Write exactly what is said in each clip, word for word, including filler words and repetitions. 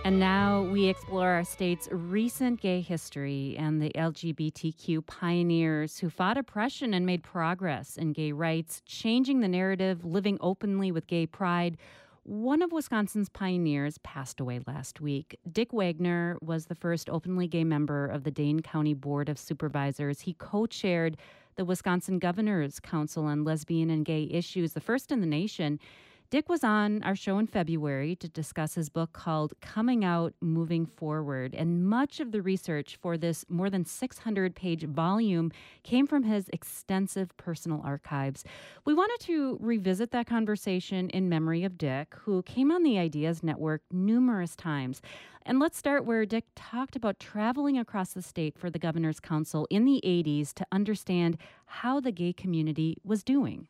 And now we explore our state's recent gay history and the L G B T Q pioneers who fought oppression and made progress in gay rights, changing the narrative, living openly with gay pride. One of Wisconsin's pioneers passed away last week. Dick Wagner was the first openly gay member of the Dane County Board of Supervisors. He co-chaired the Wisconsin Governor's Council on Lesbian and Gay Issues, the first in the nation. Dick was on our show in February to discuss his book called Coming Out, Moving Forward. And much of the research for this more than six hundred page volume came from his extensive personal archives. We wanted to revisit that conversation in memory of Dick, who came on the Ideas Network numerous times. And let's start where Dick talked about traveling across the state for the Governor's Council in the eighties to understand how the gay community was doing.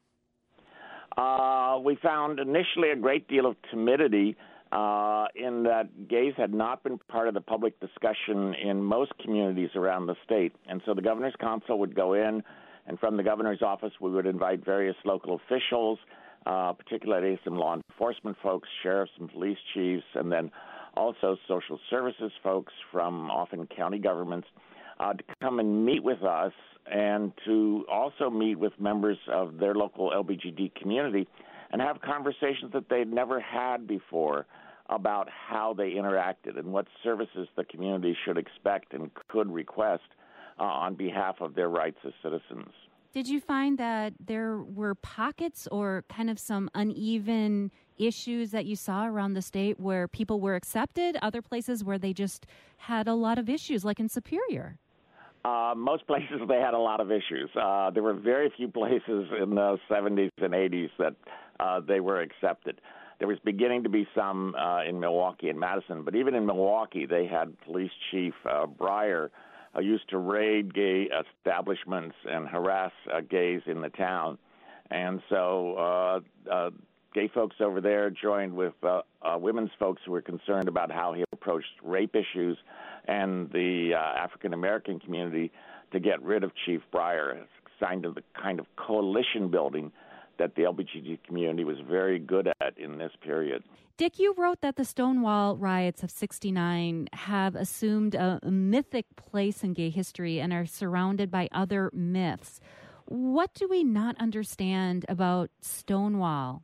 Uh, we found initially a great deal of timidity uh, in that gays had not been part of the public discussion in most communities around the state. And so the Governor's Council would go in, and from the Governor's office, we would invite various local officials, uh, particularly some law enforcement folks, sheriffs and police chiefs, and then also social services folks from often county governments uh, to come and meet with us, and to also meet with members of their local L B G T community and have conversations that they'd never had before about how they interacted and what services the community should expect and could request uh, on behalf of their rights as citizens. Did you find that there were pockets or kind of some uneven issues that you saw around the state where people were accepted, other places where they just had a lot of issues, like in Superior? Uh, most places they had a lot of issues. Uh, there were very few places in the seventies and eighties that uh, they were accepted. There was beginning to be some uh, in Milwaukee and Madison, but even in Milwaukee they had Police Chief uh, Breyer who used to raid gay establishments and harass uh, gays in the town. And so uh, uh, gay folks over there joined with uh, uh, women's folks who were concerned about how he approached rape issues and the uh, African-American community to get rid of Chief Breyer, a sign of the kind of coalition building that the L G B T community was very good at in this period. Dick, you wrote that the Stonewall riots of sixty-nine have assumed a mythic place in gay history and are surrounded by other myths. What do we not understand about Stonewall?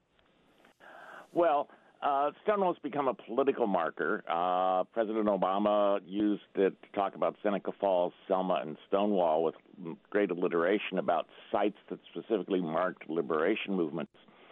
Well, Uh, Stonewall's become a political marker. Uh, President Obama used it to talk about Seneca Falls, Selma, and Stonewall with great alliteration about sites that specifically marked liberation movements.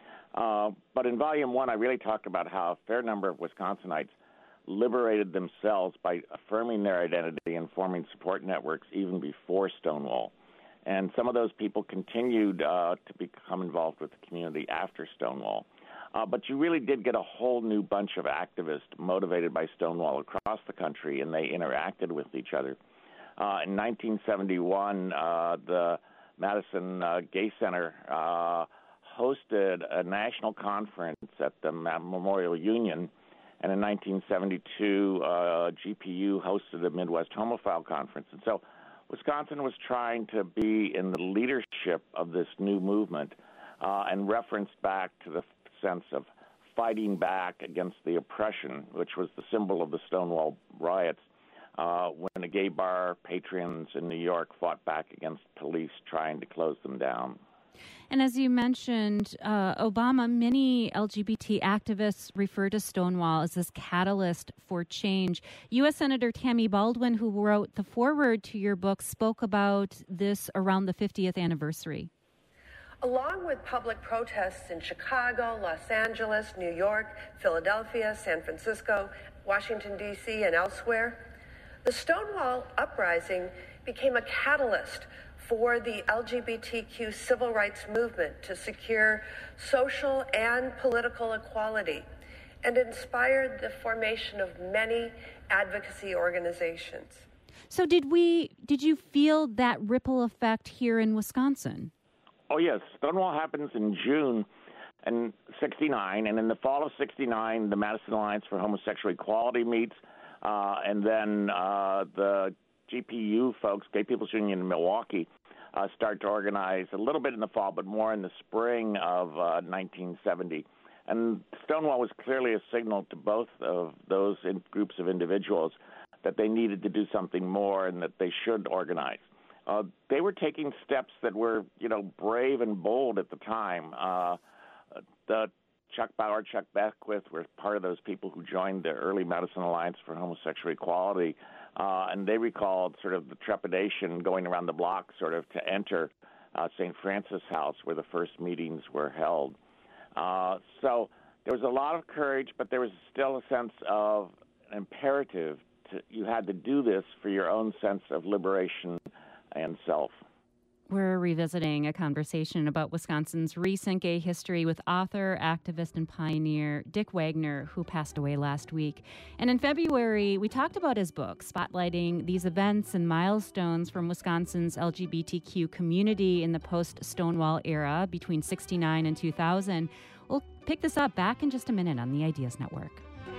Uh, but in Volume one, I really talked about how a fair number of Wisconsinites liberated themselves by affirming their identity and forming support networks even before Stonewall. And some of those people continued uh, to become involved with the community after Stonewall. Uh, but you really did get a whole new bunch of activists motivated by Stonewall across the country, and they interacted with each other. Uh, in nineteen seventy-one, uh, the Madison uh, Gay Center uh, hosted a national conference at the Memorial Union, and in nineteen seventy-two, uh, G P U hosted a Midwest Homophile Conference. And so Wisconsin was trying to be in the leadership of this new movement uh, and referenced back to the sense of fighting back against the oppression, which was the symbol of the Stonewall riots, uh, when the gay bar patrons in New York fought back against police trying to close them down. And as you mentioned, uh, Obama, many L G B T activists refer to Stonewall as this catalyst for change. U S Senator Tammy Baldwin, who wrote the foreword to your book, spoke about this around the fiftieth anniversary. Along with public protests in Chicago, Los Angeles, New York, Philadelphia, San Francisco, Washington, D C, and elsewhere, the Stonewall Uprising became a catalyst for the L G B T Q civil rights movement to secure social and political equality, and inspired the formation of many advocacy organizations. So did we, did you feel that ripple effect here in Wisconsin? Oh, yes. Stonewall happens in June in sixty-nine, and in the fall of sixty-nine, the Madison Alliance for Homosexual Equality meets, uh, and then uh, the G P U folks, Gay People's Union in Milwaukee, uh, start to organize a little bit in the fall, but more in the spring of uh, nineteen seventy. And Stonewall was clearly a signal to both of those in groups of individuals that they needed to do something more and that they should organize. Uh, they were taking steps that were, you know, brave and bold at the time. Uh, the Chuck Bauer, Chuck Beckwith were part of those people who joined the early Madison Alliance for Homosexual Equality, uh, and they recalled sort of the trepidation going around the block sort of to enter uh, Saint Francis House where the first meetings were held. Uh, so there was a lot of courage, but there was still a sense of an imperative to, you had to do this for your own sense of liberation and self. We're revisiting a conversation about Wisconsin's recent gay history with author, activist, and pioneer Dick Wagner, who passed away last week. And in February, we talked about his book, spotlighting these events and milestones from Wisconsin's L G B T Q community in the post-Stonewall era between sixty-nine and two thousand. We'll pick this up back in just a minute on the Ideas Network.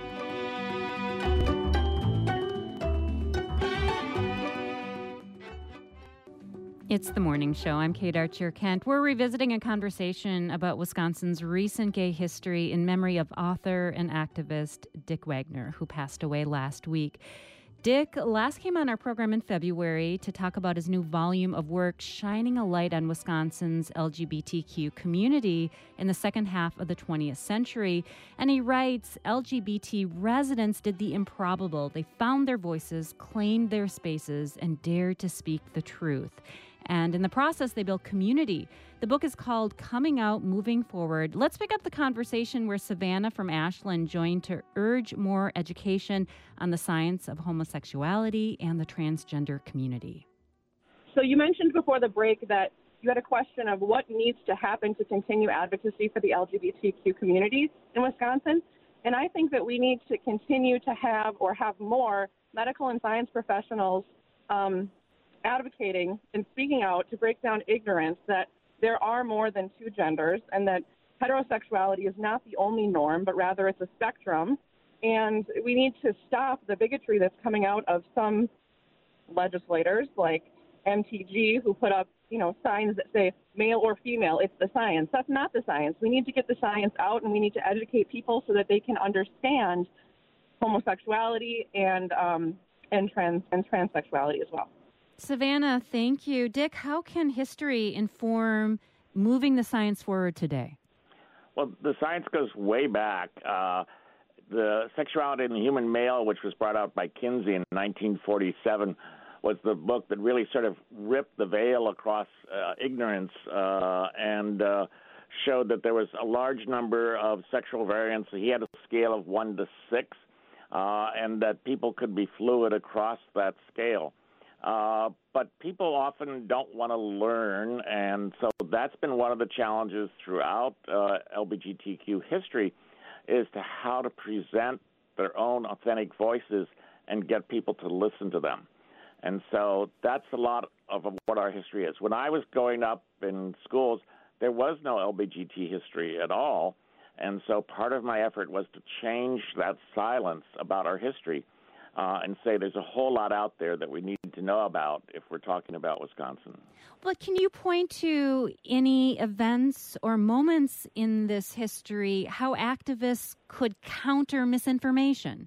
It's The Morning Show. I'm Kate Archer-Kent. We're revisiting a conversation about Wisconsin's recent gay history in memory of author and activist Dick Wagner, who passed away last week. Dick last came on our program in February to talk about his new volume of work shining a light on Wisconsin's L G B T Q community in the second half of the twentieth century. And he writes, L G B T residents did the improbable. They found their voices, claimed their spaces, and dared to speak the truth. And in the process, they built community. The book is called Coming Out, Moving Forward. Let's pick up the conversation where Savannah from Ashland joined to urge more education on the science of homosexuality and the transgender community. So you mentioned before the break that you had a question of what needs to happen to continue advocacy for the L G B T Q communities in Wisconsin. And I think that we need to continue to have or have more medical and science professionals um, advocating and speaking out to break down ignorance that there are more than two genders and that heterosexuality is not the only norm, but rather it's a spectrum. And we need to stop the bigotry that's coming out of some legislators like M T G who put up, you know, signs that say male or female, it's the science. That's not the science. We need to get the science out and we need to educate people so that they can understand homosexuality and um, and trans and transsexuality as well. Savannah, thank you. Dick, how can history inform moving the science forward today? Well, the science goes way back. Uh, the Sexuality in the Human Male, which was brought out by Kinsey in nineteen forty-seven, was the book that really sort of ripped the veil across uh, ignorance uh, and uh, showed that there was a large number of sexual variants. He had a scale of one to six, uh, and that people could be fluid across that scale. Uh, but people often don't want to learn, and so that's been one of the challenges throughout uh, L G B T Q history, is to how to present their own authentic voices and get people to listen to them. And so that's a lot of what our history is. When I was growing up in schools, there was no L G B T history at all, and so part of my effort was to change that silence about our history. Uh, and say there's a whole lot out there that we need to know about if we're talking about Wisconsin. But can you point to any events or moments in this history how activists could counter misinformation?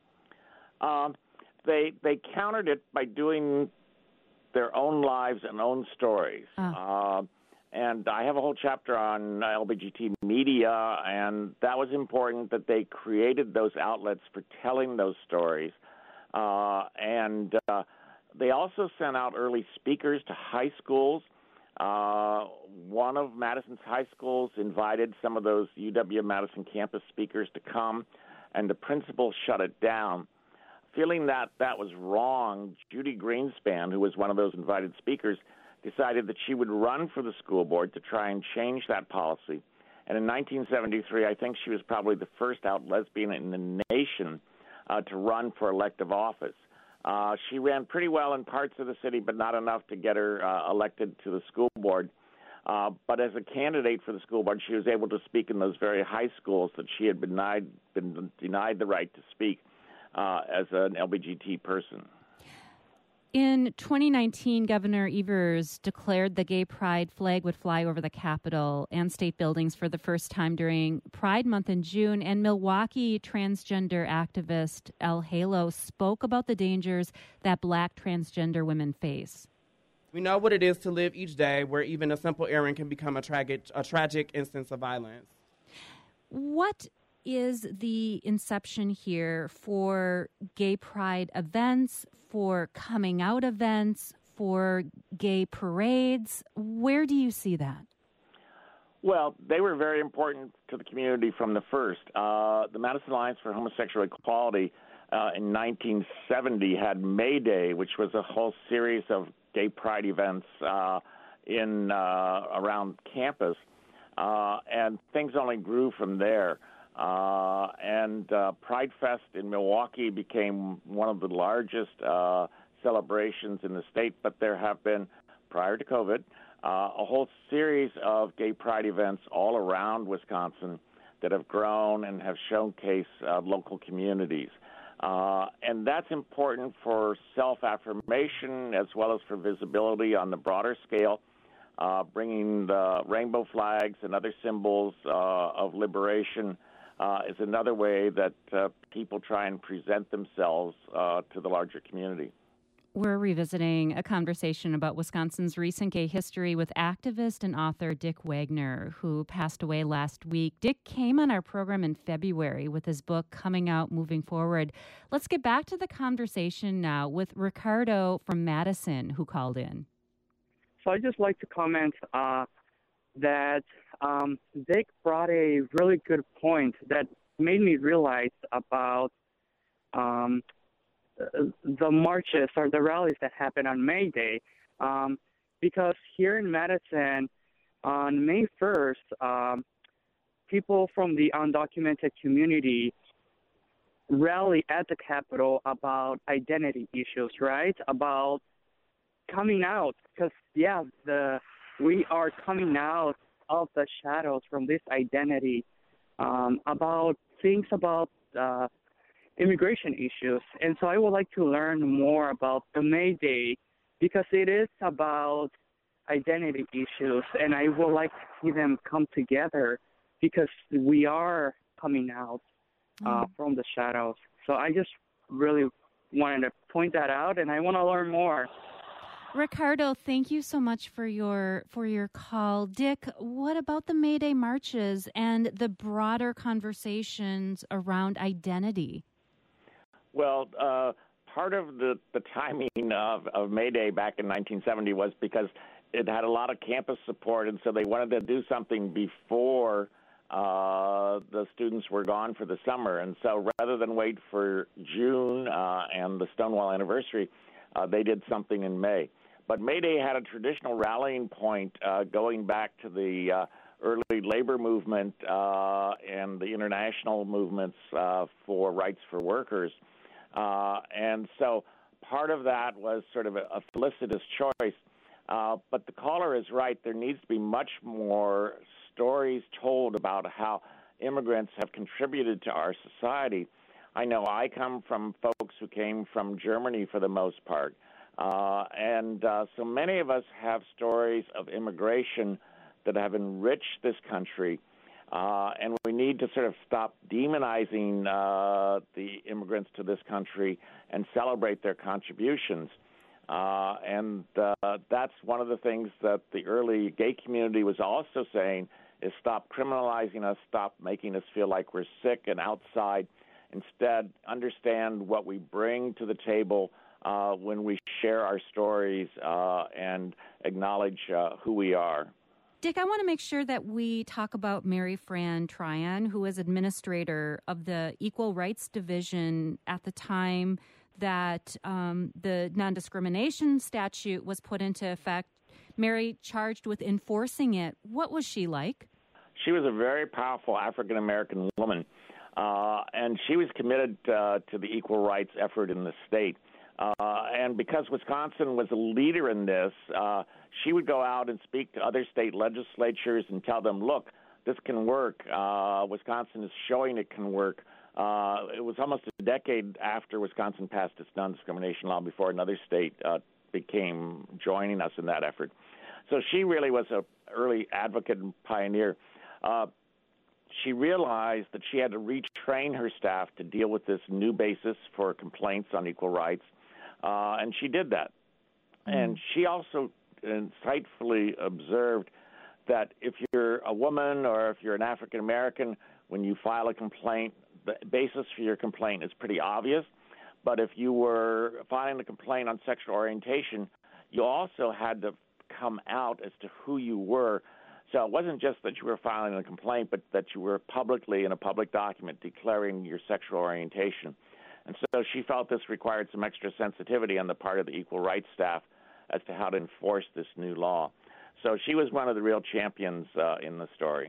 Um, they they countered it by doing their own lives and own stories. Oh. Uh, and I have a whole chapter on L G B T media, and that was important that they created those outlets for telling those stories. Uh, and uh, they also sent out early speakers to high schools. Uh, one of Madison's high schools invited some of those U W-Madison campus speakers to come, and the principal shut it down. Feeling that that was wrong, Judy Greenspan, who was one of those invited speakers, decided that she would run for the school board to try and change that policy. And in nineteen seventy-three, I think she was probably the first out lesbian in the nation Uh, to run for elective office. Uh, she ran pretty well in parts of the city, but not enough to get her uh, elected to the school board. Uh, but as a candidate for the school board, she was able to speak in those very high schools that she had been denied, been denied the right to speak uh, as an L G B T person. In twenty nineteen, Governor Evers declared the gay pride flag would fly over the Capitol and state buildings for the first time during Pride Month in June. And Milwaukee transgender activist El Halo spoke about the dangers that Black transgender women face. We know what it is to live each day where even a simple errand can become a tragic, a tragic instance of violence. What is the inception here for gay pride events, for coming out events, for gay parades? Where do you see that? Well, they were very important to the community from the first. Uh, the Madison Alliance for Homosexual Equality uh, in nineteen seventy had May Day, which was a whole series of gay pride events uh, in uh, around campus, uh, and things only grew from there. Uh, and uh, Pride Fest in Milwaukee became one of the largest uh, celebrations in the state, but there have been, prior to COVID, uh, a whole series of gay pride events all around Wisconsin that have grown and have showcased uh, local communities. Uh, and that's important for self-affirmation as well as for visibility on the broader scale. Uh, bringing the rainbow flags and other symbols uh, of liberation uh, is another way that uh, people try and present themselves uh, to the larger community. We're revisiting a conversation about Wisconsin's recent gay history with activist and author Dick Wagner, who passed away last week. Dick came on our program in February with his book, Coming Out, Moving Forward. Let's get back to the conversation now with Ricardo from Madison, who called in. So I'd just like to comment uh, that um, Dick brought a really good point that made me realize about um, the marches or the rallies that happen on May Day. Um, because here in Madison, on May first, um, people from the undocumented community rally at the Capitol about identity issues, right? About coming out, because yeah, the we are coming out of the shadows from this identity, um, about things about uh, immigration issues. And so I would like to learn more about the May Day because it is about identity issues, and I would like to see them come together because we are coming out uh, mm. from the shadows. So I just really wanted to point that out, and I want to learn more. Ricardo, thank you so much for your for your call. Dick, what about the May Day marches and the broader conversations around identity? Well, uh, part of the, the timing of, of May Day back in nineteen seventy was because it had a lot of campus support, and so they wanted to do something before uh, the students were gone for the summer. And so rather than wait for June uh, and the Stonewall anniversary, uh, they did something in May. But May Day had a traditional rallying point uh, going back to the uh, early labor movement uh, and the international movements uh, for rights for workers. Uh, and so part of that was sort of a, a felicitous choice. Uh, but the caller is right. There needs to be much more stories told about how immigrants have contributed to our society. I know I come from folks who came from Germany for the most part. Uh, and uh, so many of us have stories of immigration that have enriched this country. Uh, and we need to sort of stop demonizing uh, the immigrants to this country and celebrate their contributions. Uh, and uh, that's one of the things that the early gay community was also saying is stop criminalizing us, stop making us feel like we're sick and outside. Instead, understand what we bring to the table uh, when we share our stories uh, and acknowledge uh, who we are. Dick, I want to make sure that we talk about Mary Fran Tryon, who was administrator of the Equal Rights Division at the time that um, the non-discrimination statute was put into effect. Mary charged with enforcing it. What was she like? She was a very powerful African-American woman, uh, and she was committed uh, to the equal rights effort in the state. Uh, and because Wisconsin was a leader in this, uh, she would go out and speak to other state legislatures and tell them, look, this can work. Uh, Wisconsin is showing it can work. Uh, it was almost a decade after Wisconsin passed its non-discrimination law before another state uh, became joining us in that effort. So she really was an early advocate and pioneer. Uh, she realized that she had to retrain her staff to deal with this new basis for complaints on equal rights, uh, and she did that. Mm. And she also insightfully observed that if you're a woman or if you're an African American, when you file a complaint, the basis for your complaint is pretty obvious. But if you were filing a complaint on sexual orientation, you also had to come out as to who you were. So it wasn't just that you were filing a complaint, but that you were publicly in a public document declaring your sexual orientation. And so she felt this required some extra sensitivity on the part of the equal rights staff as to how to enforce this new law. So she was one of the real champions uh, in the story.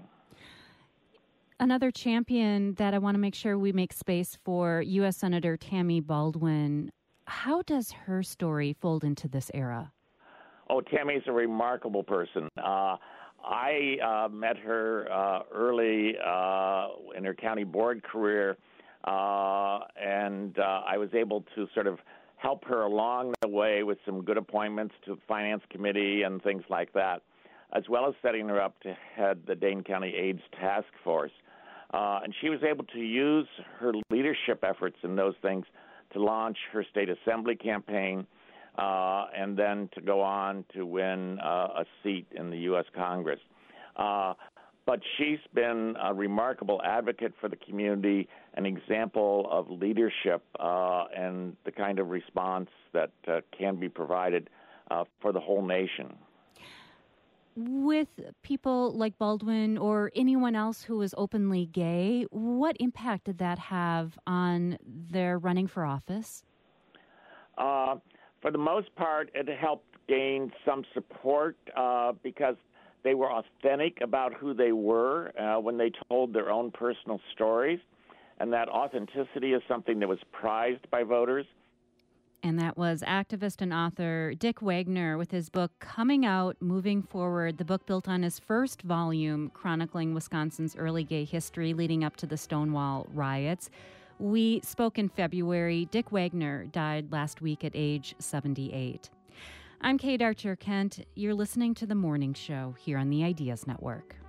Another champion that I want to make sure we make space for, U S Senator Tammy Baldwin. How does her story fold into this era? Oh, Tammy's a remarkable person. Uh, I uh, met her uh, early uh, in her county board career, uh, and uh, I was able to sort of help her along the way with some good appointments to the Finance Committee and things like that, as well as setting her up to head the Dane County AIDS Task Force. Uh, and she was able to use her leadership efforts in those things to launch her state assembly campaign, uh, and then to go on to win uh, a seat in the U S Congress. Uh, but she's been a remarkable advocate for the community, an example of leadership uh, and the kind of response that uh, can be provided uh, for the whole nation. With people like Baldwin or anyone else who is openly gay, what impact did that have on their running for office? Uh, for the most part, it helped gain some support uh, because they were authentic about who they were uh, when they told their own personal stories, and that authenticity is something that was prized by voters. And that was activist and author Dick Wagner with his book Coming Out, Moving Forward. The book built on his first volume chronicling Wisconsin's early gay history leading up to the Stonewall riots. We spoke in February. Dick Wagner died last week at age seventy-eight. I'm Kate Archer-Kent. You're listening to The Morning Show here on the Ideas Network.